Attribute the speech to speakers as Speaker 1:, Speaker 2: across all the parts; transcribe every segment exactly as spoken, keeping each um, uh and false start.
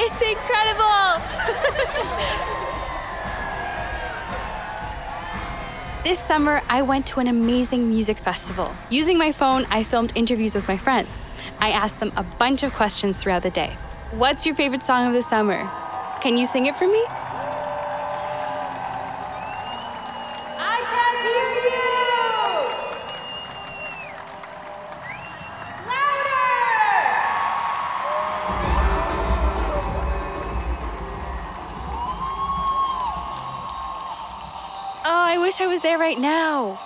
Speaker 1: It's incredible! This summer, I went to an amazing music festival. Using my phone, I filmed interviews with my friends. I asked them a bunch of questions throughout the day. What's your favorite song of the summer? Can you sing it for me?
Speaker 2: I can't hear you!
Speaker 1: Oh, I wish I was there right now.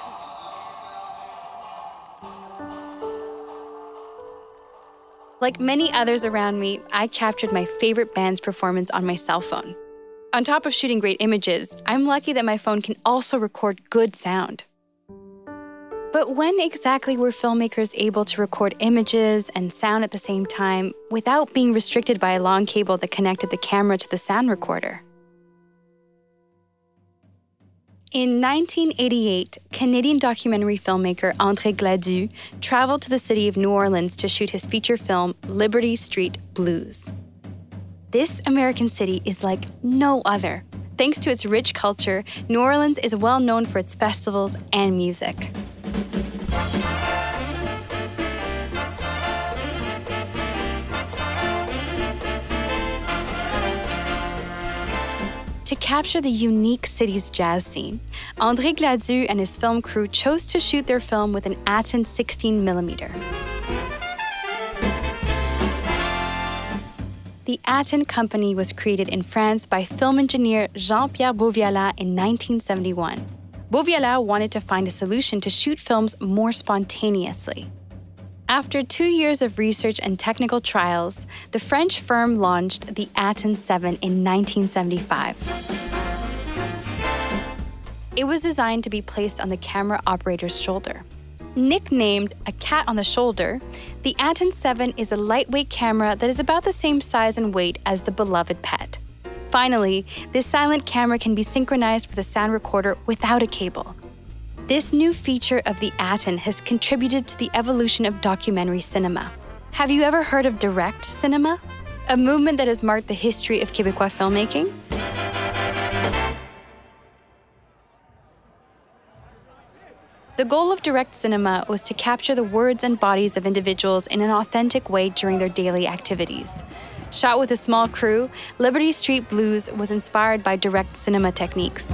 Speaker 1: Like many others around me, I captured my favorite band's performance on my cell phone. On top of shooting great images, I'm lucky that my phone can also record good sound. But when exactly were filmmakers able to record images and sound at the same time without being restricted by a long cable that connected the camera to the sound recorder? In nineteen eighty-eight, Canadian documentary filmmaker André Gladu traveled to the city of New Orleans to shoot his feature film, Liberty Street Blues. This American city is like no other. Thanks to its rich culture, New Orleans is well known for its festivals and music. To capture the unique city's jazz scene, André Gladu and his film crew chose to shoot their film with an Aten sixteen millimeter. The Aten company was created in France by film engineer Jean-Pierre Beauvialat in nineteen seventy-one. Beauvialat wanted to find a solution to shoot films more spontaneously. After two years of research and technical trials, the French firm launched the Aten seven in nineteen seventy-five. It was designed to be placed on the camera operator's shoulder. Nicknamed a cat on the shoulder, the Aten seven is a lightweight camera that is about the same size and weight as the beloved pet. Finally, this silent camera can be synchronized with a sound recorder without a cable. This new feature of the Aten has contributed to the evolution of documentary cinema. Have you ever heard of direct cinema? A movement that has marked the history of Québécois filmmaking? The goal of direct cinema was to capture the words and bodies of individuals in an authentic way during their daily activities. Shot with a small crew, Liberty Street Blues was inspired by direct cinema techniques.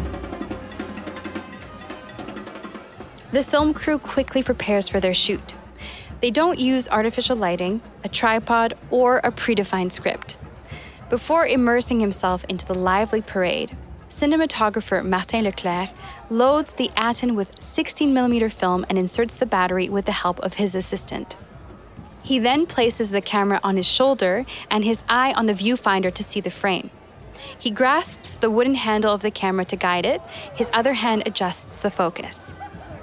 Speaker 1: The film crew quickly prepares for their shoot. They don't use artificial lighting, a tripod, or a predefined script. Before immersing himself into the lively parade, cinematographer Martin Leclerc loads the Aten with sixteen millimeter film and inserts the battery with the help of his assistant. He then places the camera on his shoulder and his eye on the viewfinder to see the frame. He grasps the wooden handle of the camera to guide it. His other hand adjusts the focus.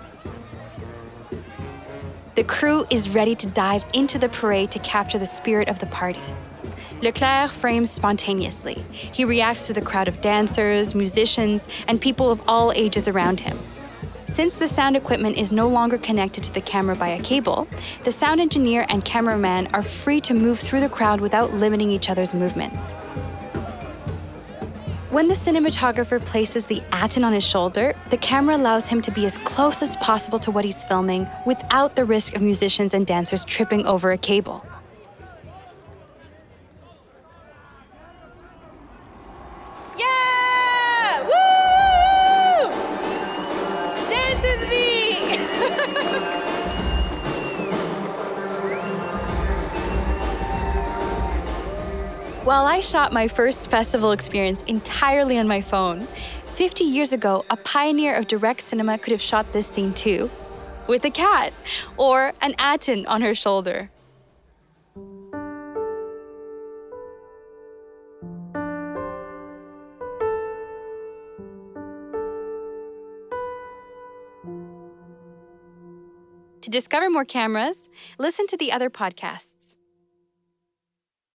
Speaker 1: The crew is ready to dive into the parade to capture the spirit of the party. Leclerc frames spontaneously. He reacts to the crowd of dancers, musicians, and people of all ages around him. Since the sound equipment is no longer connected to the camera by a cable, the sound engineer and cameraman are free to move through the crowd without limiting each other's movements. When the cinematographer places the Aten on his shoulder, the camera allows him to be as close as possible to what he's filming without the risk of musicians and dancers tripping over a cable.
Speaker 2: Yeah! Woo! Dance with me!
Speaker 1: While I shot my first festival experience entirely on my phone, fifty years ago, a pioneer of direct cinema could have shot this scene too, with a cat or an Aten on her shoulder. To discover more cameras, listen to the other podcasts.